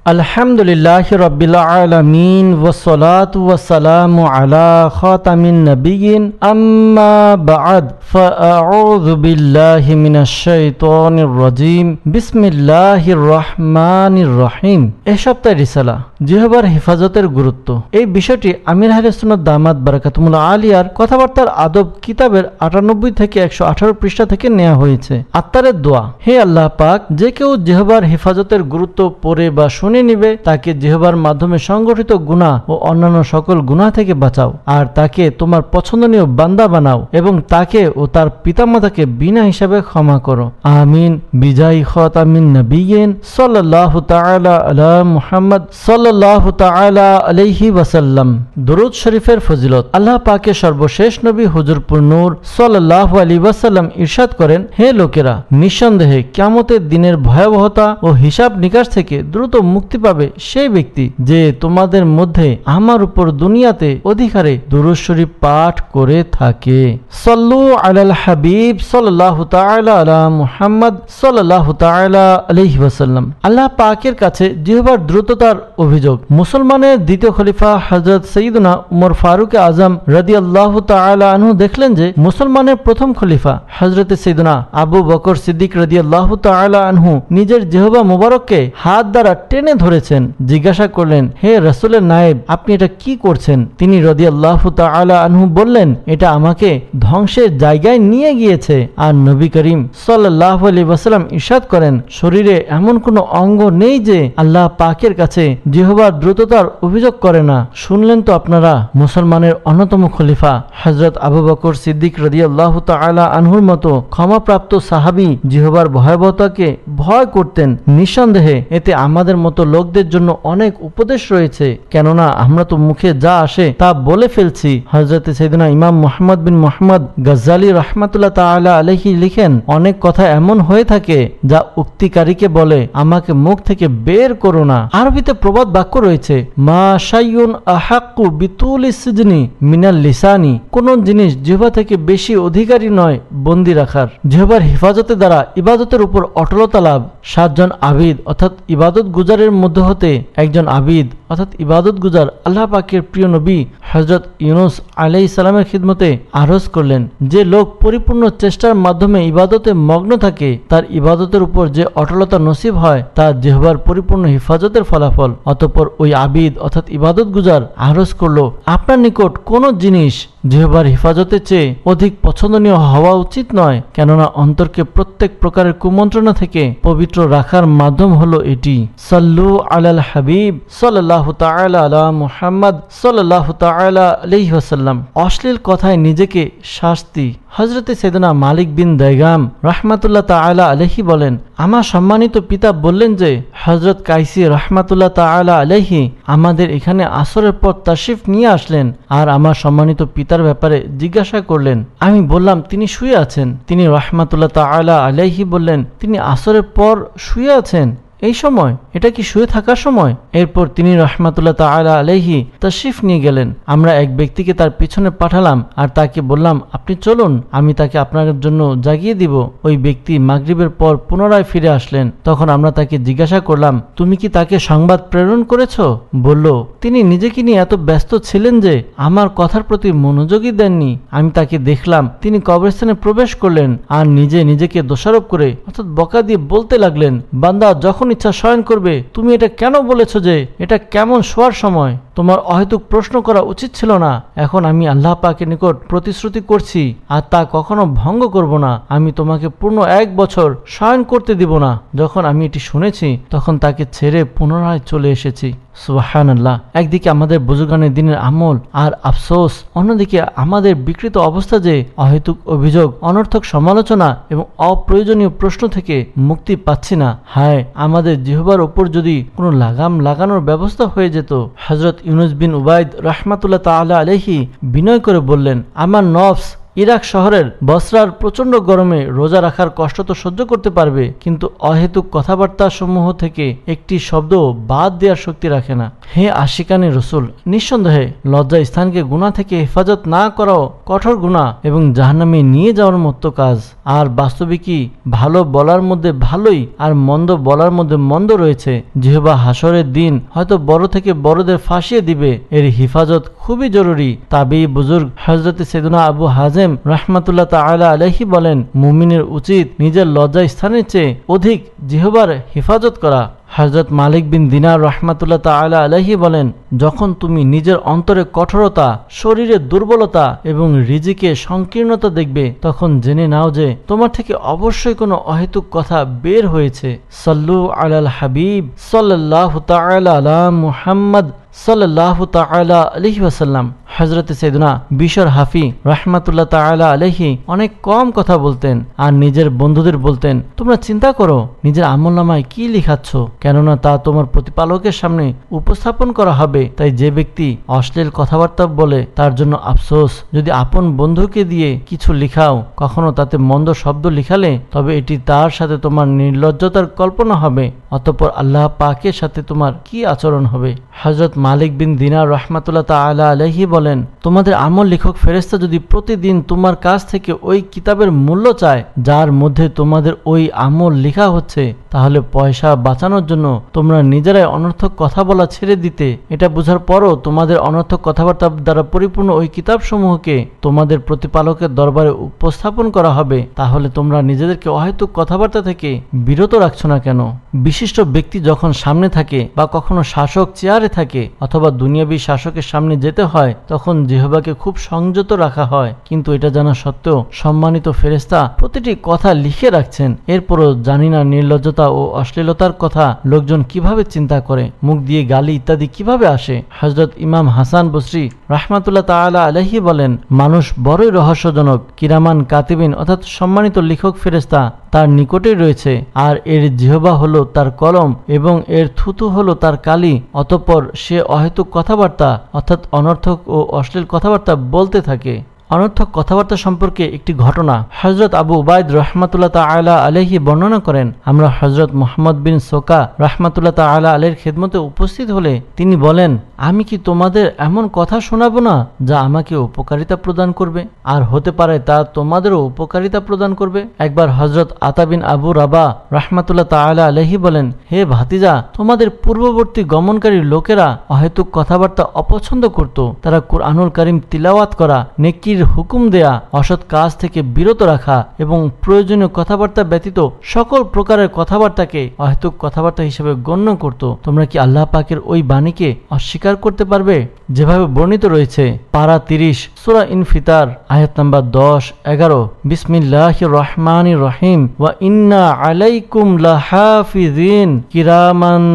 আলহামদুলিল্লাহি রাব্বিল আলামিন ওয়াসসালাতু ওয়াসসালামু আলা খাতামিন নাবিয়িন আম্মা বা'দ ফাআউযু বিল্লাহি মিনাশ শাইতানির রাজীম বিসমিল্লাহির রহমানির রহিম। এই সপ্তাহের রিসালা জিহবার হেফাজতের গুরুত্ব। এই বিষয়টি আমির আহলে সুন্নাত দামাত বারাকাতুহুল আলিয়ার কথাবার্তার আদব কিতাবের 98 থেকে 118 পৃষ্ঠা থেকে নেওয়া হয়েছে। আত্মারের দোয়া। হে আল্লাহ পাক, যে কেউ জিহবার হেফাজতের গুরুত্ব পড়ে বা শুনে নিবে তাকে জিহবার মাধ্যমে সংগঠিত গুনাহ ও অন্যান্য সকল গুনাহ থেকে বাঁচাও, আর তাকে তোমার পছন্দনীয় বান্দা বানাও এবং তাকে ও তার পিতামাতাকে বিনা হিসাবে ক্ষমা করো। আমিন। বিজয়ী খাতামিন নবিয়্যিন সাল্লাল্লাহু তাআলা আলা মুহাম্মদ সাল্লাল্লাহু তাআলা আলাইহি ওয়াসাল্লাম। দুরূদ শরীফের ফজিলত। আল্লাহ পাকের সর্বশেষ নবী হুজুরপুর নূর সাল্লাল্লাহু আলাইহি ওয়াসাল্লাম ইরশাদ করেন, হে লোকেরা, নিঃসন্দেহে কিয়ামতের দিনের ভয়াবহতা ও হিসাব নিকাশ থেকে দ্রুত মুক্তি পাবে সেই ব্যক্তি যে তোমাদের মধ্যে আমার উপর দুনিয়াতে অধিকারে দুরূদ শরীফ পাঠ করে থাকে। সাল্লু আলাল হাবিব সাল্লাল্লাহু তাআলা আলা মুহাম্মদ সাল্লাল্লাহু তাআলা আলাইহি ওয়াসাল্লাম। আল্লাহ পাকের কাছে জিহবার দ্রুততার অভিযোগ। মুসলমানের দ্বিতীয় খলিফা হযরত সাইয়্যিদুনা উমর ফারুক আজম রাদিয়াল্লাহু তাআলা আনহু দেখলেন যে মুসলমানের প্রথম খলিফা হযরত সাইয়্যিদুনা আবু বকর সিদ্দিক রাদিয়াল্লাহু তাআলা আনহু নিজের জিহবা মুবারককে হাত দ্বারা টেনে ধরেছেন। জিজ্ঞাসা করলেন, হে রাসূলের নায়েব, আপনি এটা কি করছেন? তিনি রাদিয়াল্লাহু তাআলা আনহু বললেন, এটা আমাকে ধ্বংসের জায়গায় নিয়ে গিয়েছে। আর নবী করিম সাল্লাল্লাহু আলাইহি ওয়াসাল্লাম ইরশাদ করেন, শরীরে এমন কোনো অঙ্গ নেই যে আল্লাহ পাকের কাছে জিহবার দ্রুততার অভিযোগ করে না। শুনলেন তো আপনারা, মুসলমানের অন্যতম খলিফা হযরত আবু বকর সিদ্দিক রাদিয়াল্লাহু তাআলা আনহুর মতো ক্ষমাপ্রাপ্ত সাহাবী জিহবার ভয়াবহতাকে ভয় করতেন। নিঃসন্দেহে এতে আমাদের মতো লোকদের জন্য অনেক উপদেশ রয়েছে, কেননা আমরা তো মুখে যা আসে তা বলে ফেলছি। হযরত সাইয়েদনা ইমাম মুহাম্মদ বিন মুহাম্মদ গাজ্জালী রাহমাতুল্লাহ তাআলা আলাইহি লিখেন, অনেক কথা এমন হয়ে থাকে যা উক্তিকারীকে বলে, আমাকে মুখ থেকে বের করো না। আরবিতে প্রবাদ বাক্য রয়েছে, মা শাইউন আহাক্কু বিতুলিস সিজনি মিনাল লিসানি। কোন জিনিস জিহ্বা থেকে বেশি অধিকারী নয় বন্দী রাখার। জিহ্বার হেফাজতের দ্বারা ইবাদতের উপর অটলতা লাভ। 7 জন আবিদ অর্থাৎ ইবাদত গুজারের মধ্য হতে একজন আবিদ অর্থাৎ ইবাদত গুজার আল্লাহ পাকের প্রিয় নবী হযরত ইউনুস আলাইহিস সালামের খিদমতে আরজ করলেন, যে লোক পরিপূর্ণ চেষ্টার মাধ্যমে ইবাদতে মগ্ন থাকে তার ইবাদতের উপর যে অটলতা নসিব হয় তা জিহ্বার পরিপূর্ণ হেফাজতের ফলাফল। অতঃপর ওই আবিদ অর্থাৎ ইবাদত গুজার আরজ করল, আপনার নিকট কোন জিনিস জিহ্বার হেফাজতের চেয়ে অধিক পছন্দনীয় হওয়া উচিত নয়, কেননা অন্তরকে প্রত্যেক প্রকারের কুমন্ত্রণা থেকে পবিত্র রাখার মাধ্যম হলো এটি। সাল্লু আলাল হাবিব সাল্লাল্লাহু তাআলা আলা মুহাম্মদ সাল্লাল্লাহু তাআলা আলাইহি ওয়াসাল্লাম। অশ্লীল কথায় নিজেকে শাস্তি। হযরত সাইয়েদনা মালিক বিন দাইগাম রাহমাতুল্লাহ তাআলা আলাইহি বলেন, আমার সম্মানিত পিতা বললেন যে হযরত কাইসি রাহমাতুল্লাহ তাআলা আলাইহি আমাদের এখানে আসরের পর তাশরিফ নিয়ে আসলেন আর আমার সম্মানিত পিতার ব্যাপারে জিজ্ঞাসা করলেন। আমি বললাম, তিনি শুয়ে আছেন। তিনি রাহমাতুল্লাহ তাআলা আলাইহি বললেন, তিনি আসরের পর শুয়ে আছেন? এই সময় এটা কি শুয়ে থাকার সময়? এরপর তিনি রাহমাতুল্লাহ তাআলা আলাইহি তাশরিফ নিয়ে গেলেন। আমরা এক ব্যক্তিকে তার পিছনে পাঠালাম আর তাকে বললাম, আপনি চলুন, আমি তাকে আপনার জন্য জাগিয়ে দিব। ওই ব্যক্তি মাগরিবের পর পুনরায় ফিরে আসলেন। তখন আমরা তাকে জিজ্ঞাসা করলাম, তুমি কি তাকে সংবাদ প্রেরণ করেছ? বলল, তিনি নিজেকে নিয়ে এত ব্যস্ত ছিলেন যে আমার কথার প্রতি মনোযোগই দেননি। আমি তাকে দেখলাম তিনি কবরস্থানে প্রবেশ করলেন আর নিজেকে দোষারোপ করে অর্থাৎ বকা দিয়ে বলতে লাগলেন, বান্দা যখন ইচ্ছা শয়ন করবে, তুমি এটা কেন বলেছো যে এটা কেমন শোয়ার সময়? তোমার অহেতুক প্রশ্ন করা উচিত ছিল না। এখন আমি আল্লাহ পাকের নিকট প্রতিশ্রুতি করছি আর তা কখনো ভঙ্গ করব না, আমি তোমাকে পূর্ণ 1 বছর শয়ন করতে দিব না। যখন আমি এটি শুনেছি তখন তাকে ছেড়ে পুনরায় চলে এসেছি। সুবহানাল্লাহ। একদিকে আমাদের বুজুর্গানের দিনের আমল আর আফসোস, অন্যদিকে আমাদের বিকৃত অবস্থা যে অহেতুক অভিযোগ, অনর্থক সমালোচনা এবং অপ্রয়োজনীয় প্রশ্ন থেকে মুক্তি পাচ্ছি না। হায়, আমাদের জিহ্বার উপর যদি কোনো লাগাম লাগানোর ব্যবস্থা হয়ে যেত। হযরত ইউনুস বিন উবাইদ রাহমাতুল্লাহ তাআলা আলাইহি বিনয় করে বললেন, আমার নফস ইরাক শহরের বসরার প্রচন্ড গরমে রোজা রাখার কষ্ট তো সহ্য করতে পারবে, কিন্তু অহেতুক কথাবার্তা সমূহ থেকে একটি শব্দ বাদ দেওয়ার শক্তি রাখে না। হে আশিকানি রসুল, নিঃসন্দেহে লজ্জা স্থানকে গুনাহ থেকে হেফাজত না করাও কঠোর গুনাহ এবং জাহান্নামে নিয়ে যাওয়ার মতো কাজ। আর বাস্তবিকই ভালো বলার মধ্যে ভালোই আর মন্দ বলার মধ্যে মন্দ রয়েছে। জিহ্বা হাসরের দিন হয়তো বড় থেকে বড়দের ফাঁসিয়ে দিবে। এর হিফাজত খুবই জরুরি। তাবি বুজুর্গ হযরত সাইয়েদনা আবু হাজেম রাহমাতুল্লাহ তাআলা আলাইহি বলেন, মুমিনের উচিত নিজের লজ্জা স্থানের চেয়ে অধিক জিহ্বার হেফাজত করা। হযরত মালিক বিন দিনার রাহমাতুল্লাহ তাআলা আলাইহি বলেন, যখন তুমি নিজের অন্তরে কঠোরতা, শরীরে দুর্বলতা এবং রিজিকে সংকীর্ণতা দেখবে, তখন জেনে নাও যে তোমার থেকে অবশ্যই কোনো অহেতুক কথা বের হয়েছে। সাল্লু আলাল হাবিব সাল্লাল্লাহু তাআলা আলা মুহাম্মদ সাল্লাল্লাহু তাআলা আলাইহি ওয়াসাল্লাম। হযরত সাইয়েদনা বিশর হাফি রাহমাতুল্লাহ তাআলা আলাইহি অনেক কম কথা বলতেন আর নিজের বন্ধুদের বলতেন, তোমরা চিন্তা করো নিজের আমলনামায় কি লিখাচ্ছ, কেননা তা তোমার প্রতিপালকের সামনে উপস্থাপন করা হবে। তাই যে ব্যক্তি অশ্লীল কথাবার্তা বলে তার জন্য আফসোস। যদি আপন বন্ধুকে দিয়ে কিছু লিখাও, কখনো তাতে মন্দ শব্দ লিখালে, তবে এটি তার সাথে তোমার নির্লজ্জতার কল্পনা হবে। অতঃপর আল্লাহ পাকের সাথে তোমার কি আচরণ হবে? হযরত মালিক বিন দিনার রাহমাতুল্লাহ তাআলা আলাইহি বলেন, তোমাদের আমল লেখক ফেরেশতা যদি প্রতিদিন তোমার কাছ থেকে ওই কিতাবের মূল্য চায় যার মধ্যে তোমাদের ওই আমল লেখা হচ্ছে, তাহলে পয়সা বাঁচানোর জন্য তোমরা নিজেরাই অনর্থক কথা বলা ছেড়ে দিতে। এটা বোঝার পরও তোমাদের অনর্থক কথাবার্তা দ্বারা পরিপূর্ণ ওই কিতাবসমূহকে তোমাদের প্রতিপালকের দরবারে উপস্থাপন করা হবে, তাহলে তোমরা নিজেদেরকে অহেতুক কথাবার্তা থেকে বিরত রাখছো না কেন? বিশিষ্ট ব্যক্তি যখন সামনে থাকে বা কখনো শাসক চেয়ারে থাকে অথবা দুনিয়াবী শাসকের সামনে যেতে হয়, তখন জিহ্বাকে খুব সংযত রাখা হয়। কিন্তু এটা জানা সত্ত্বেও সম্মানিত ফেরেশতা প্রতিটি কথা লিখে রাখছেন। এরপরও জানি না নির্লজ্জতা ও অশ্লীলতার কথা লোকজন কিভাবে চিন্তা করে, মুখ দিয়ে গালি ইত্যাদি কিভাবে আসে। হযরত ইমাম হাসান বসরি রাহমাতুল্লাহ তাআলা আলাইহি বলেন, মানুষ বড়ই রহস্যজনক। কিরামান কাতিবিন অর্থাৎ সম্মানিত লেখক ফেরেশতা তার নিকটেই রয়েছে, আর এর জিহ্বা হলো তার কলম এবং এর থুতু হলো তার কালি। অতঃপর সে অহেতুক কথাবার্তা অর্থাৎ অনর্থক ও অশ্লীল কথাবার্তা বলতে থাকে। অনর্থক কথাবার্তা সম্পর্কে একটি ঘটনা হযরত আবু উবাইদ রাহমাতুল্লাহ তাআলা আলাইহি বর্ণনা করেন, আমরা হযরত মুহাম্মদ বিন সোকা রাহমাতুল্লাহ তাআলা আলাইহির খেদমতে উপস্থিত হলে তিনি বলেন, আমি কি তোমাদের এমন কথা শোনাবো না যা আমাকে উপকারিতা প্রদান করবে, আর হতে পারে তা তোমাদেরও উপকারিতা প্রদান করবে। একবার হযরত আতা বিন আবু রাবা রাহমাতুল্লাহ তাআলা আলাইহি বলেন, হে ভাতিজা, তোমাদের পূর্ববর্তী গমনকারী লোকেরা অহেতুক কথাবার্তা অপছন্দ করত। তারা কুরআনুল কারীম তিলাওয়াত করা, নেকির হুকুম দেয়া, অসৎ কাজ থেকে বিরত রাখা এবং প্রয়োজনীয় কথাবার্তা ব্যতীত সকল প্রকারের কথাবার্তাকে অহেতুক কথাবার্তা হিসেবে গণ্য করত। তোমরা কি আল্লাহ পাকের ওই বাণীকে অস্বীকার করতে পারবে? যেভাবে বর্ণিত রয়েছে পারা 30 সূরা ইনফিতার আয়াত নাম্বার 10-11, বিসমিল্লাহির রহমানির রহিম, ওয়া ইন্না আলাইকুম লাহাফিজিন কিরামান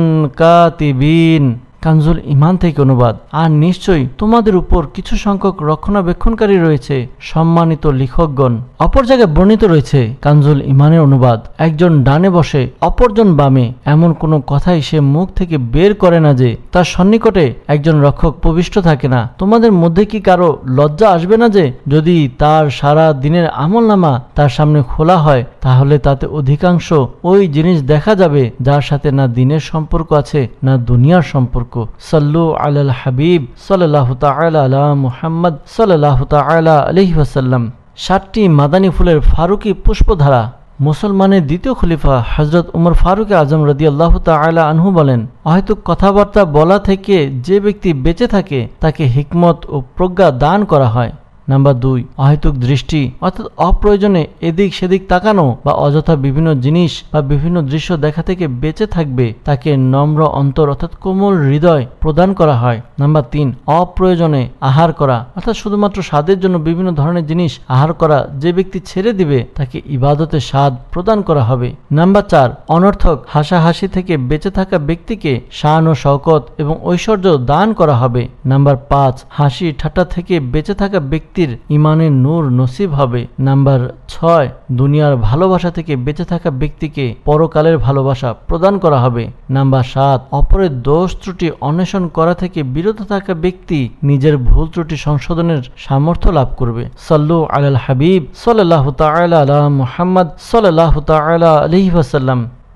কাতিবিন। কানজুল ইমান থেকে অনুবাদ। আর নিশ্চয়ই তোমাদের উপর কিছু সংখ্যক রক্ষণাবেক্ষণকারী রয়েছে, সম্মানিত লেখকগণ। অপর জায়গায় বর্ণিত রয়েছে কানজুল ইমানের অনুবাদ, একজন ডানে বসে অপরজন বামে, এমন কোনো কথাই সে মুখ থেকে বের করে না যে তার সন্নিকটে একজন রক্ষক প্রবিষ্ট থাকে না। তোমাদের মধ্যে কি কারো লজ্জা আসবে না যে যদি তার সারা দিনের আমলনামা তার সামনে খোলা হয়, তাহলে তাতে অধিকাংশ ওই জিনিস দেখা যাবে যার সাথে না দিনের সম্পর্ক আছে না দুনিয়ার সম্পর্ক। সাল্লু আলাল হাবিব সাল্লাল্লাহু তাআলা আলা মুহাম্মদ সাল্লাল্লাহু তাআলা আলাইহি ওয়াসাল্লাম। 7টি মাদানী ফুলের ফারুকি পুষ্পধারা। মুসলমানের দ্বিতীয় খলিফা হযরত উমর ফারুক আজম রাদিয়াল্লাহু তাআলা আনহু বলেন, অহেতুক কথাবার্তা বলা থেকে যে ব্যক্তি বেঁচে থাকে তাকে হিকমত ও প্রজ্ঞা দান করা হয়। নাম্বার 2, অহেতুক দৃষ্টি অর্থাৎ অপ্রয়োজনে এদিক সেদিক তাকানো বা অযথা বিভিন্ন জিনিস বা বিভিন্ন দৃশ্য দেখা থেকে বেঁচে থাকবে তাকে নম্র অন্তর অর্থাৎ কোমল হৃদয় প্রদান করা হয়। নাম্বার 3, অপ্রয়োজনে আহার করা অর্থাৎ শুধুমাত্র স্বাদের জন্য বিভিন্ন ধরনের জিনিস আহার করা যে ব্যক্তি ছেড়ে দিবে তাকে ইবাদতের স্বাদ প্রদান করা হবে। নাম্বার 4, অনর্থক হাসাহাসি থেকে বেঁচে থাকা ব্যক্তিকে শান ও শওকত এবং ঐশ্বর্য দান করা হবে। নাম্বার 5, হাসি ঠাট্টা থেকে বেঁচে থাকা ব্যক্তি ইমানের নূর নসিব হবে। নাম্বার 6, দুনিয়ার ভালোবাসা থেকে বেঁচে থাকা ব্যক্তিকে পরকালের ভালোবাসা প্রদান করা হবে। নাম্বার 7, অপরের দোষ ত্রুটি অন্বেষণ করা থেকে বিরত থাকা ব্যক্তি নিজের ভুল ত্রুটি সংশোধনের সামর্থ্য লাভ করবে। সাল্লু আলাল হাবিব সাল্লাল্লাহু তাআলা আলা মুহাম্মদ সাল্লাল্লাহু তাআলা আলাইহি ওয়াসাল্লাম।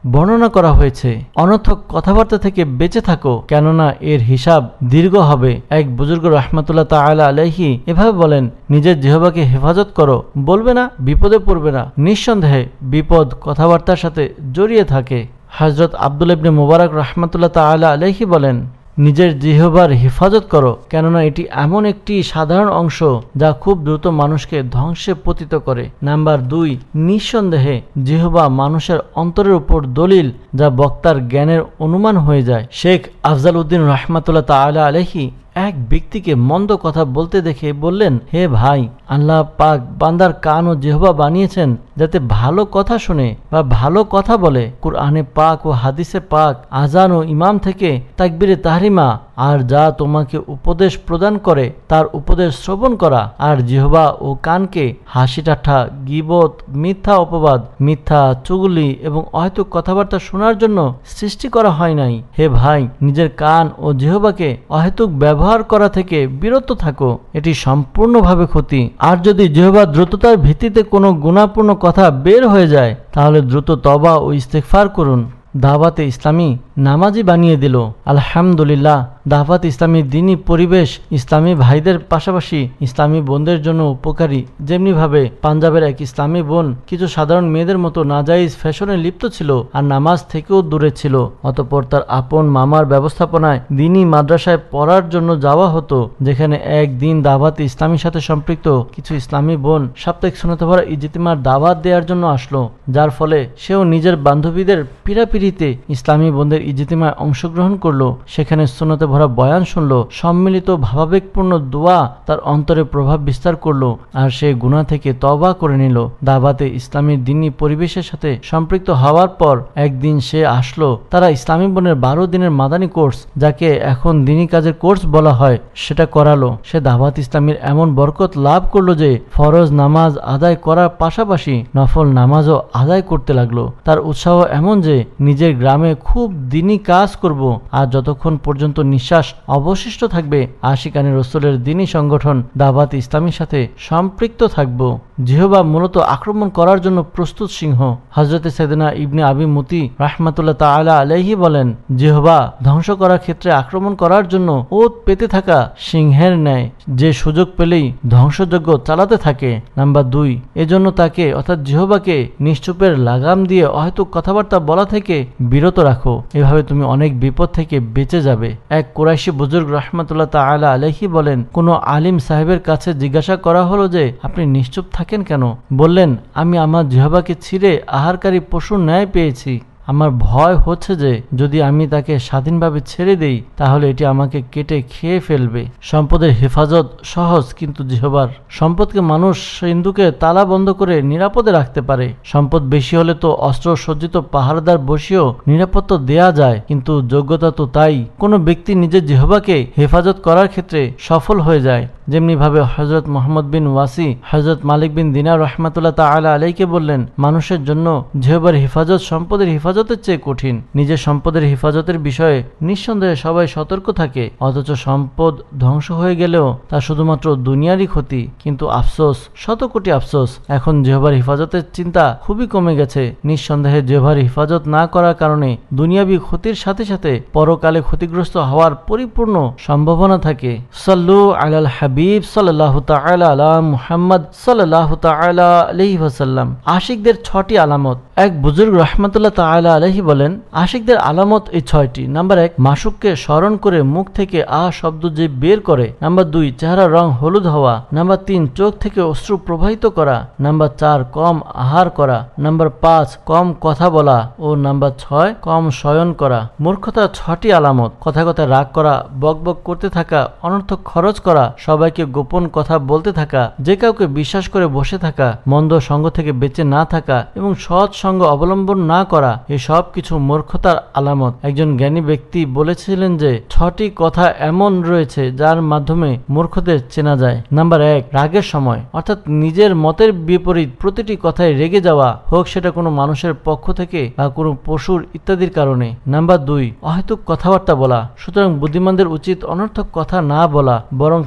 বর্ণনা করা হয়েছে। অনর্থক কথাবার্তা থেকে বেঁচে থাকো, কেননা এর হিসাব দীর্ঘ হবে। এক বুজুর্গ রাহমাতুল্লাহ তাআলা আলাইহি এভাবে বলেন, নিজের জিহ্বাকে হেফাজত করো, বলবে না, বিপদে পড়বে না। নিঃসন্দেহে বিপদ কথাবার্তার সাথে জড়িয়ে থাকে। হযরত আব্দুল্লাহ ইবনে মুবারক রাহমাতুল্লাহ তাআলা আলাইহি বলেন, নিজের জিহ্বার হেফাজত করো, কেননা এটি এমন একটি সাধারণ অংশ যা খুব দ্রুত মানুষকে ধ্বংসে পতিত করে। নাম্বার 2, নিঃসন্দেহে জিহ্বা মানুষের অন্তরের উপর দলিল, যা বক্তার জ্ঞানের অনুমান হয়ে যায়। শেখ আফজাল উদ্দিন রাহমাতুল্লাহ তাআলা আলাইহি এক ব্যক্তিকে মন্দ কথা বলতে দেখে বললেন, হে ভাই, আল্লাহ পাক বান্দার কান ও জিহ্বা বানিয়েছেন যাতে ভালো কথা শুনে বা ভালো কথা বলে। কুরআনে পাক ও হাদিসে পাক, আজান ও ইমাম থেকে তাকবীরে তাহরিমা, আর যা তোমাকে উপদেশ প্রদান করে তার উপদেশ শ্রবণ করা। আর জিহ্বা ও কানকে হাসি ঠাট্টা, গীবত, মিথ্যা অপবাদ, মিথ্যা চুগলি এবং অহেতুক কথাবার্তা শোনার জন্য সৃষ্টি করা হয় নাই। হে ভাই, নিজের কান ও জিহ্বাকে অহেতুক ব্যবহার করা থেকে বিরত থাকো, এটি সম্পূর্ণভাবে ক্ষতি। আর যদি জিহ্বার দ্রুততার ভিত্তিতে কোনো গুনাহপূর্ণ কথা বের হয়ে যায়, তাহলে দ্রুত তওবা ও ইস্তেগফার করুন। দাওয়াতে ইসলামী নামাজি বানিয়ে দিল। আলহামদুলিল্লাহ, দাওয়াত ইসলামী দ্বীনি পরিবেশ ইসলামী ভাইদের পাশাপাশি ইসলামী বোনদের জন্য উপকারী। যেমনিভাবে পাঞ্জাবের এক ইসলামী বোন কিছু সাধারণ মেয়েদের মতো নাজাইজ ফ্যাশনে লিপ্ত ছিল আর নামাজ থেকেও দূরে ছিল। অতঃপর তার আপন মামার ব্যবস্থাপনায় দ্বীনি মাদ্রাসায় পড়ার জন্য যাওয়া হতো, যেখানে একদিন দাওয়াতে ইসলামীর সাথে সম্পৃক্ত কিছু ইসলামী বোন সাপ্তাহিক সুন্নতে ভরা ইজতিমার দাওয়াত দেওয়ার জন্য আসলো, যার ফলে সেও নিজের বান্ধবীদের পীড়াপিড়িতে ইসলামী বোনদের ইজতিমায় অংশগ্রহণ করলো। সেখানে সুন্নতে ভরা বয়ান শুনলো। সম্মিলিত ভাবাবেগপূর্ণ দোয়া তার অন্তরে প্রভাব বিস্তার করলো, আর সে গুনাহ থেকে তওবা করে নিল। দাওয়াতে ইসলামী দ্বীনি পরিবেশের সাথে সম্পৃক্ত হওয়ার পর একদিন সে আসলো। তারা ইসলামী বোনের 12 দিনের মাদানী কোর্স, যাকে এখন দ্বীনি কাজের কোর্স বলা হয়, সেটা করালো। সে দাওয়াত ইসলামীর এমন বরকত লাভ করলো যে ফরজ নামাজ আদায় করার পাশাপাশি নফল নামাজও আদায় করতে লাগলো। তার উৎসাহ এমন যে নিজের গ্রামে খুব দ্বীনি কাজ করব, আর যতক্ষণ পর্যন্ত নিঃশ্বাস অবশিষ্ট থাকবে আশিকানে রসুলের দ্বীনি সংগঠন দাওয়াত ইসলামীর সাথে সম্পৃক্ত থাকব। জিহ্বা মূলত আক্রমণ করার জন্য প্রস্তুত সিংহ। হযরতে সাইয়েদনা ইবনে আবি মুতি রাহমাতুল্লাহ তাআলা আলাইহি বলেন, জিহ্বা ধ্বংস করার ক্ষেত্রে আক্রমণ করার জন্য ওত পেতে থাকা সিংহের ন্যায়, যে সুযোগ পেলেই ধ্বংসযজ্ঞ চালাতে থাকে। নাম্বার 2, এজন্য তাকে অর্থাৎ জিহ্বাকে নিশ্চুপের লাগাম দিয়ে অহেতুক কথাবার্তা বলা থেকে বিরত রাখো। এভাবে তুমি অনেক বিপদ থেকে বেঁচে যাবে। এক কুরাইশি বুজুর্গ রাহমাতুল্লাহ তাআলা আলাইহি বলেন, কোন আলিম সাহেবের কাছে জিজ্ঞাসা করা হলো যে আপনি নিশ্চুপ থাকেন কেন? বললেন, আমি আমার জিহ্বাকে ছিঁড়ে আহারকারী পশুর ন্যায় পেয়েছি। আমার ভয় হচ্ছে যে যদি আমি তাকে স্বাধীনভাবে ছেড়ে দেই তাহলে এটি আমাকে কেটে খেয়ে ফেলবে। সম্পদের হেফাজত সহজ, কিন্তু জিহ্বার সম্পদকে মানুষ সিন্ধুকে তালা বন্ধ করে নিরাপদে রাখতে পারে। সম্পদ বেশি হলে তো অস্ত্র সজ্জিত পাহারাদার বসিয়েও নিরাপত্তা দেয়া যায়, কিন্তু যোগ্যতা তো তাই। কোনো ব্যক্তি নিজের জিহ্বাকে হেফাজত করার ক্ষেত্রে সফল হয়ে যায়। যেমনি ভাবে হযরত মুহাম্মদ বিন ওয়াসি হযরত মালিক বিন দিনার রাহমাতুল্লাহ তাআলা আলাইহিকে বললেন, মানুষের জন্য জিহ্বার হেফাজত সম্পদের হেফাজতের চেয়ে কঠিন। নিজের সম্পদের হেফাজতের বিষয়ে নিঃসন্দেহে সবাই সতর্ক থাকে, অথচ সম্পদ ধ্বংস হয়ে গেলেও তা শুধুমাত্র দুনিয়ারই ক্ষতি। কিন্তু আফসোস, শত কোটি আফসোস, এখন জিহ্বার হেফাজতের চিন্তা খুবই কমে গেছে। নিঃসন্দেহে জিহ্বার হেফাজত না করার কারণে দুনিয়াবী ক্ষতির সাথে সাথে পরকালে ক্ষতিগ্রস্ত হওয়ার পরিপূর্ণ সম্ভাবনা থাকে। সাল্লু আলাল হাবিব সাল্লাল্লাহু তাআলা আলা মুহাম্মদ সাল্লাল্লাহু তাআলা আলাইহি ওয়াসাল্লাম। আশিকদের 6টি আলামত। এক বুজুর্গ রাহমাতুল্লাহ তাআলা আলাইহি বলেন, আশিকদের আলামত এই 6টি। নাম্বার 1, মাশুককে স্মরণ করে মুখ থেকে আ শব্দ যে বের করে। নাম্বার 2, চেহারার রং হলুদ হওয়া। নাম্বার 3, চোখ থেকে অশ্রু প্রবাহিত করা। নাম্বার 4, কম আহার করা। নাম্বার 5, কম কথা বলা। ও নাম্বার 6, কম শয়ন করা। মূর্খতার 6টি আলামত। কথায় কথায় রাগ করা, বকবক করতে থাকা, অনর্থক খরচ করা, সবাইকে গোপন কথা বলতে থাকা, যে কাউকে বিশ্বাস করে বসে থাকা, মন্দ সঙ্গ থেকে বেঁচে না থাকা এবং সৎ সঙ্গ অবলম্বন না করা, এই সব কিছু মূর্খতার আলামত। একজন জ্ঞানী ব্যক্তি বলেছিলেন যে 6টি কথা এমন রয়েছে যার মাধ্যমে মূর্খদের চেনা যায়। নাম্বার 1, রাগের সময়, অর্থাৎ নিজের মতের বিপরীত প্রতিটি কথায় রেগে যাওয়া, হোক সেটা কোনো মানুষের পক্ষ থেকে বা কোনো পশুর ইত্যাদির কারণে। নাম্বার 2, অহেতুক কথাবার্তা বলা। সুতরাং বুদ্ধিমানদের উচিত অনর্থক কথা না বলা, বরং তার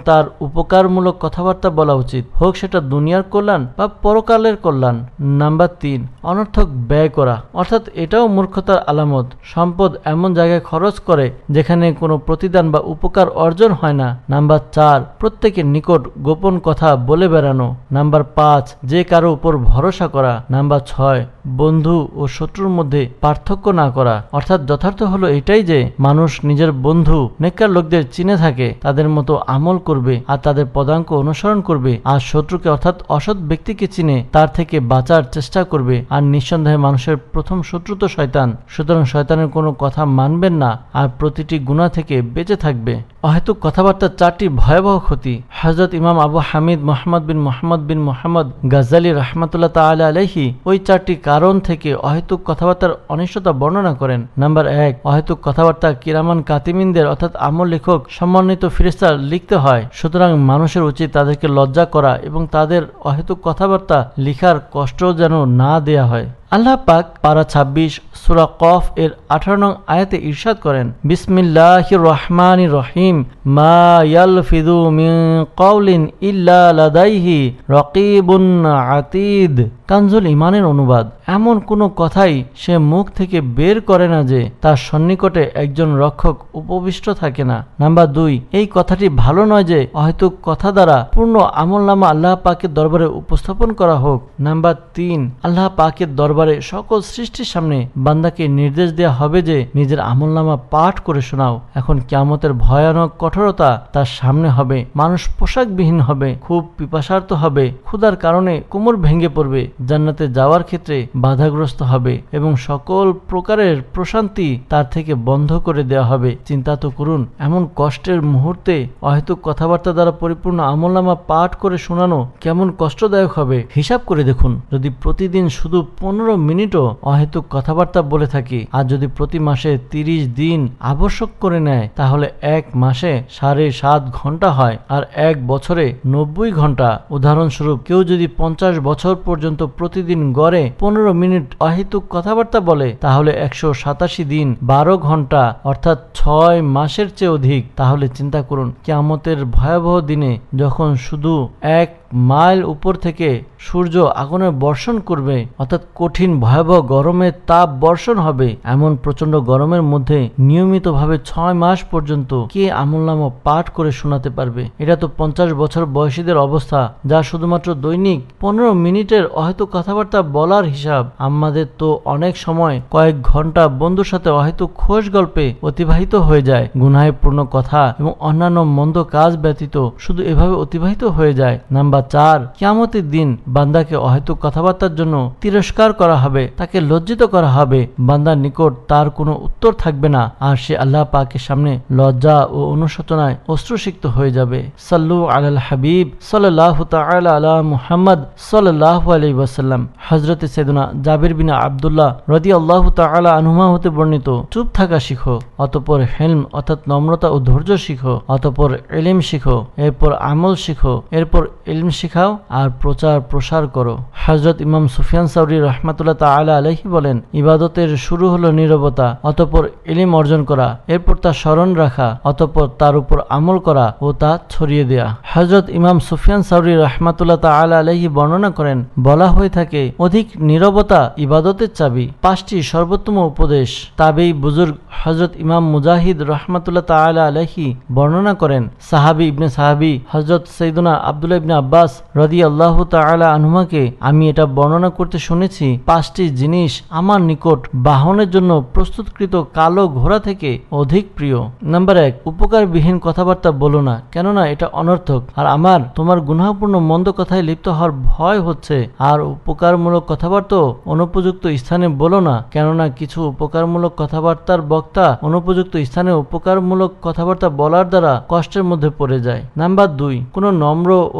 উপকারমূলক কথাবার্তা বলা উচিত, হোক সেটা দুনিয়ার কল্যাণ বা পরকালের কল্যাণ। নাম্বার 3, অনর্থক ব্যয় করা, অর্থাৎ এটাও মূর্খতার আলামত। সম্পদ এমন জায়গায় খরচ করে যেখানে কোনো প্রতিদান বা উপকার অর্জন হয় না। নাম্বার 4, প্রত্যেকের নিকট গোপন কথা বলে বেড়ানো। নাম্বার 5, যে কারো উপর ভরসা করা। নাম্বার 6, বন্ধু ও শত্রুর মধ্যে পার্থক্য না করা, অর্থাৎ যথার্থ হলো এটাই যে মানুষ নিজের বন্ধু নেককার লোকদের চিনে থাকে, তাদের মতো আমল করবে আর তাদের পদাঙ্ক অনুসরণ করবে, আর শত্রুকে অর্থাৎ অসৎ ব্যক্তিকে চিনে তার থেকে বাঁচার চেষ্টা করবে। আর নিঃসন্দেহে মানুষের প্রথম শত্রু তো শয়তান, সুতরাং শয়তানের কোনো কথা মানবেন না আর প্রতিটি গুনাহ থেকে বেঁচে থাকবে। অহেতুক কথাবার্তার 4টি ভয়াবহ ক্ষতি। হযরত ইমাম আবু হামিদ মুহাম্মদ বিন মুহাম্মদ গাজ্জালী রাহমাতুল্লাহ তাআলা আলাইহি ওই 4টি কারণ থেকে অহেতুক কথাবার্তার অনিষ্টতা বর্ণনা করেন। নাম্বার 1, অহেতুক কথাবার্তা কিরামান কাতিমিনদের অর্থাৎ আমল লেখক সম্মানিত ফেরেশতা লিখতে হয়, সুতরাং মানুষের উচিত তাদেরকে লজ্জা করা এবং তাদের অহেতুক কথাবার্তা লিখার কষ্ট যেন না দেয়া হয়। আল্লাহ পাক পারা 26 সূরা কফ এর 18 নং আয়াতে ইরশাদ করেন, বিসমিল্লাহির রহমানির রহিম, মা ইয়ালফিযু মিন কাওলিন ইল্লা লাদাইহি রাকিবুন আতীদ। কানজুল ঈমানের অনুবাদ, এমন কোনো কথাই সে মুখ থেকে বের করে না যে তার সন্নিকটে একজন রক্ষক উপবিষ্ট থাকে না। নাম্বার 2, এই কথাটি ভালো নয় যে অহেতুক কথা দ্বারা পূর্ণ আমলনামা আল্লাহ পাকের দরবারে উপস্থাপন করা হোক। নাম্বার 3, আল্লাহ পাকের দরবারে সকল সৃষ্টির সামনে বান্দাকে নির্দেশ দেওয়া হবে যে নিজের আমলনামা পাঠ করে শোনাও। এখন কিয়ামতের ভয়ানক কঠোরতা তার সামনে হবে, মানুষ পোশাকবিহীন হবে, খুব পিপাসার্ত হবে, ক্ষুধার কারণে কোমর ভেঙে পড়বে, জান্নাতে যাওয়ার ক্ষেত্রে বাধাগ্রস্ত হবে এবং সকল প্রকারের প্রশান্তি তার থেকে বন্ধ করে দেওয়া হবে। চিন্তা তো করুন, এমন কষ্টের মুহূর্তে অহেতুক কথাবার্তা দ্বারা পরিপূর্ণ আমলনামা পাঠ করে শোনানো কেমন কষ্টদায়ক হবে। হিসাব করে দেখুন, যদি প্রতিদিন শুধু 15 মিনিটও অহেতুক কথাবার্তা বলে থাকি আর যদি প্রতি মাসে 30 দিন আবশ্যক করে নেয়, তাহলে এক মাসে 7.5 ঘন্টা হয় আর এক বছরে 90 ঘন্টা। উদাহরণস্বরূপ, কেউ যদি 50 বছর পর্যন্ত প্রতিদিন গড়ে 15 মিনিট অহেতুক কথাবার্তা বলে, তাহলে 187 দিন 12 ঘন্টা অর্থাৎ 6 মাসের চেয়ে অধিক। তাহলে চিন্তা করুন, কিয়ামতের ভয়াবহ দিনে যখন শুধু 1 মাইল উপর থেকে সূর্য আগুনের বর্ষণ করবে, অর্থাৎ কঠিন ভয়াবহ গরমের তাপ বর্ষণ হবে, এমন প্রচন্ড গরমের মধ্যে নিয়মিতভাবে 6 মাস পর্যন্ত কে আমলনামা পাঠ করে শোনাতে পারবে? এটা তো 50 বছর বয়সীদের অবস্থা, যা শুধুমাত্র দৈনিক 15 মিনিটের অহেতুক কথাবার্তা বলার হিসাব। আমাদের তো অনেক সময় কয়েক ঘন্টা বন্ধুর সাথে অহেতুক খোশ গল্পে অতিবাহিত হয়ে যায়, গুনাহে পূর্ণ কথা এবং অন্যান্য মন্দ কাজ ব্যতীত শুধু এভাবে অতিবাহিত হয়ে যায়। নাম্বার 4, কিয়ামতের দিন বান্দাকে অহেতুক কথাবার্তার জন্য তিরস্কার করা হবে, তাকে লজ্জিত করা হবে, বান্দার নিকট তার কোনো উত্তর থাকবে না আর সে আল্লাহ পাকের সামনে লজ্জা ও অনুশোচনায় অশ্রুসিক্ত হয়ে যাবে। সাল্লু আলাল হাবিব সাল্লাল্লাহু তাআলা আলা মুহাম্মদ সাল্লাল্লাহু আলাইহি ওয়াসাল্লাম। হযরত সাইয়েদনা জাবির বিন আব্দুল্লাহ রাদিয়াল্লাহু তাআলা আনহুমা হতে বর্ণিত, চুপ থাকা শিখো, অতঃপর হিলম অর্থাৎ নম্রতা ও ধৈর্য শিখো, অতঃপর ইলম শিখো, এরপর আমল শিখো, এরপর ইলম শিখাও আর প্রসার করো। হযরত ইমাম সুফিয়ান সাউরি রাহমাতুল্লাহ তাআলা আলাইহি বলেন, ইবাদতের শুরু হলো নীরবতা, অতঃপর ইলম অর্জন করা, এরপর তা স্মরণ রাখা, অতঃপর তার উপর আমল করা ও তা ছড়িয়ে দেয়া। হযরত ইমাম সুফিয়ান সাউরি রাহমাতুল্লাহ তাআলা আলাইহি বর্ণনা করেন, বলা হয়ে থাকে অধিক নীরবতা ইবাদতের চাবি। 5টি সর্বোত্তম উপদেশ। তাবেঈ বুজুর্গ হযরত ইমাম মুজাহিদ রাহমাতুল্লাহ তাআলা আলাইহি বর্ণনা করেন, সাহাবী হযরত সাইয়েদনা আব্দুল্লাহ ইবনে আব্বাস রাদিয়াল্লাহু তাআলা আনহুমাকে আমি এটা বর্ণনা করতে শুনেছি, 5টি জিনিস আমার নিকট বাহনের জন্য প্রস্তুতকৃত কালো ঘোড়া থেকে অধিক প্রিয়। নাম্বার 1, উপকারবিহীন কথাবার্তা বলো না, কেননা এটা অনর্থক আর আমার তোমার গুনাহপূর্ণ মন্দ কথায় লিপ্ত হওয়ার ভয় হচ্ছে। আর উপকারমূলক কথাবার্তা অনুপযুক্ত স্থানে বলো না, কেননা কিছু উপকারমূলক কথাবার্তার বক্তা অনুপযুক্ত স্থানে উপকারমূলক কথাবার্তা বলার দ্বারা কষ্টের মধ্যে পড়ে যায়। নাম্বার 2, কোনো নম্র ও সহনশীল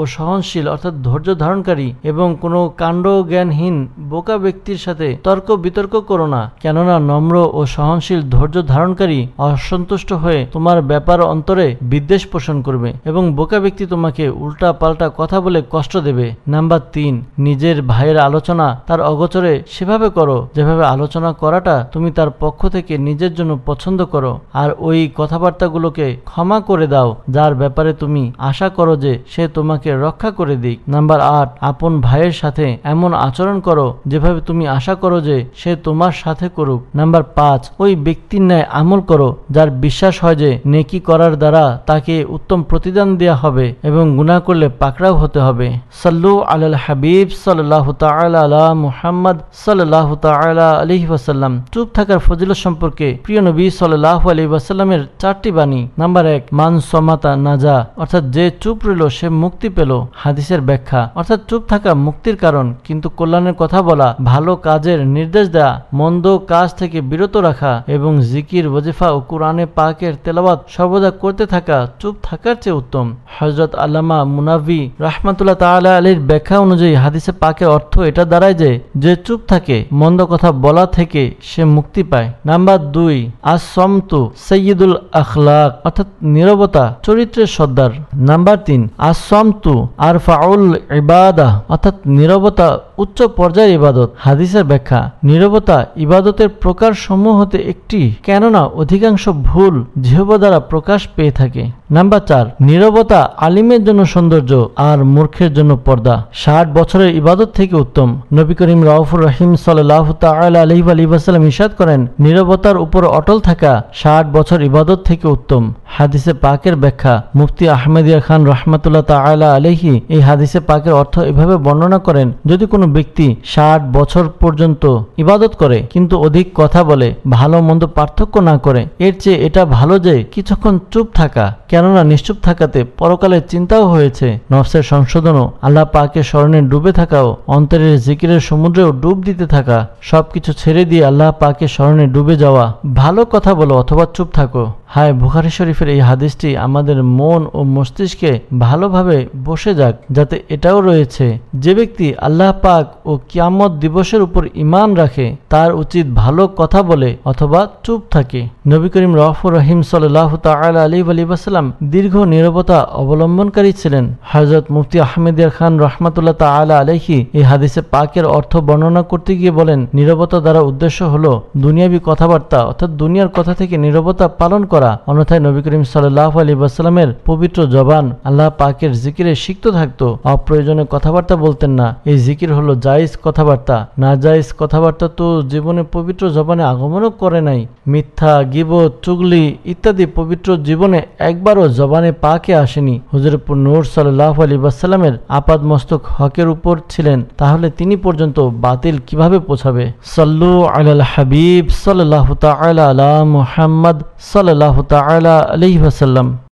সহনশীল অর্থাৎ ধৈর্য ধারণকারী এবং কোনো কাণ্ড জ্ঞানহীন বোকা ব্যক্তির সাথে তর্ক বিতর্ক করো না, কেননা নম্র ও সহনশীল ধৈর্য ধারণকারী অসন্তুষ্ট হয়ে তোমার ব্যাপার অন্তরে বিদ্বেষ পোষণ করবে এবং বোকা ব্যক্তি তোমাকে উল্টা পাল্টা কথা বলে কষ্ট দেবে। নাম্বার 3, নিজের ভাইয়ের আলোচনা তার অগোচরে সেভাবে করো যেভাবে আলোচনা করাটা তুমি তার পক্ষ থেকে নিজের জন্য পছন্দ করো, আর ওই কথাবার্তাগুলোকে ক্ষমা করে দাও যার ব্যাপারে তুমি আশা করো যে সে তোমাকে রক্ষা করে দিক। নাম্বার 8, আপন ভাইয়ের সাথে এমন আচরণ করো যেভাবে তুমি আশা করো যে সে তোমার সাথে করুক। নাম্বার 5, ওই ব্যক্তির ন্যায় আমল করো যার বিশ্বাস হয় যে নেকি করার দ্বারা তাকে উত্তম প্রতিদান দেয়া হবে এবং গুনাহ করলে পাকড়াও হতে হবে। সাল্লু আলাল হাবিব সাল্লাল্লাহু তাআলা আলা মুহাম্মদ সাল্লাল্লাহু তাআলা আলাইহি ওয়াসাল্লাম। চুপ থাকার ফজিলত সম্পর্কে প্রিয় নবী সাল্লাল্লাহু আলাইহি ওয়াসাল্লামের 4টি বাণী। নাম্বার 1, মান সমাতা নাজা, অর্থাৎ যে চুপ রইল সে মুক্তি পেল। হাদিসের ব্যাখ্যা, অর্থাৎ চুপ থাকা মুক্তির কারণ, কিন্তু কল্যাণের কথা বলা, ভালো কাজের নির্দেশ দেয়া, মন্দ কাজ থেকে বিরত রাখা এবং জিকির, ওয়াজিফা ও কুরআনে পাকের তেলাওয়াত সর্বদা করতে থাকা চুপ থাকার চেয়ে উত্তম। হযরত আল্লামা মুনাব্বি রাহমাতুল্লাহ তাআলা আলাইহির ব্যাখ্যা অনুযায়ী হাদিসে পাকের অর্থ এটা দাঁড়ায় যে চুপ থাকে মন্দ কথা বলা থেকে সে মুক্তি পায়। নাম্বার 2, আস-সামতু সাইয়্যিদুল আখলাক, অর্থাৎ নীরবতা চরিত্রের সর্দার। নাম্বার 3, আস-সামতু আরফাউল ইবাদাহ, অর্থাৎ নীরবতা উচ্চ পর্যায়ের ইবাদত। হাদিসের ব্যাখ্যা, নীরবতা ইবাদতের প্রকার সমূহ হতে একটি, কেননা অধিকাংশ ভুল জিহ্বা দ্বারা প্রকাশ পেয়ে থাকে। নাম্বার 4, নীরবতা আলিমের জন্য সৌন্দর্য আর মূর্খের জন্য পর্দা। 60 বছরের ইবাদত থেকে উত্তম। নবী করিম রাউফুর রহিম সাল্লাল্লাহু তাআলা আলাইহি ওয়াসাল্লাম ইরশাদ করেন, নীরবতার উপর অটল থাকা 60 বছর ইবাদত থেকে উত্তম। হাদিসে পাকের ব্যাখ্যা, মুফতি আহমেদিয়া খান রাহমাতুল্লাহ তাআলা আলাইহি এই হাদিসে পাকের অর্থ এভাবে বর্ণনা করেন, যদি কোনো ব্যক্তি 60 বছর পর্যন্ত ইবাদত করে কিন্তু অধিক কথা বলে, ভালো মন্দ পার্থক্য না করে, এর চেয়ে এটা ভালো যে কিছুক্ষণ চুপ থাকা, কেননা নিশ্চুপ থাকাতে পরকালের চিন্তাও হয়েছে, নফসের সংশোধনও, আল্লাহ পাকের স্মরণে ডুবে থাকাও, অন্তরের জিকিরের সমুদ্রেও ডুব দিতে থাকা, সবকিছু ছেড়ে দিয়ে আল্লাহ পাকের স্মরণে ডুবে যাওয়া। ভালো কথা বলো অথবা চুপ থাকো। হায়, বুখারী শরীফের এই হাদিসটি আমাদের মন ও মস্তিষ্কে ভালোভাবে বসে যাক, যাতে এটাও রয়েছে, যে ব্যক্তি আল্লাহ পাক ও কিয়ামত দিবসের উপর ঈমান রাখে তার উচিত ভালো কথা বলে অথবা চুপ থাকে। নবী করিম রাউফুর রহিম সাল্লাল্লাহু তাআলা আলাইহি ওয়াসাল্লাম দীর্ঘ নীরবতা অবলম্বনকারী ছিলেন। হযরত মুফতি আহমেদিয়া খান রাহমাতুল্লাহ তাআলা আলাইহি এই হাদিসে পাকের অর্থ বর্ণনা করতে গিয়ে বলেন, নীরবতা দ্বারা উদ্দেশ্য হলো দুনিয়াবী কথাবার্তা, অর্থাৎ দুনিয়ার কথা থেকে নীরবতা পালন করা। অন্যথায় নবী করিম সাল্লাল্লাহু আলাইহি ওয়াসাল্লামের পবিত্র জবান আল্লাহ পাকের জিকিরে সিক্ত থাকতো, অপ্রয়োজনীয় কথাবার্তা বলতেন না। এই জিকির হলো জায়েজ কথাবার্তা, না জায়েজ কথাবার্তা তো জীবনে পবিত্র জবানে আগমনও করে নাই। মিথ্যা, গীবত, চুগলি ইত্যাদি পবিত্র জীবনে একবারও জবানে পাকে আসেনি। হুজুরপুর নূর সাল্লাল্লাহু আলাইহি ওয়াসাল্লামের আপাদ মস্তক হকের উপর ছিলেন, তাহলে তিনি পর্যন্ত বাতিল কিভাবে পৌঁছাবে? সাল্লু আলাল হাবিব সাল্লাল্লাহু তাআলা আলা মুহাম্মদ সাল্লাল্লাহু তাআলা আলাইহি ওয়াসাল্লাম।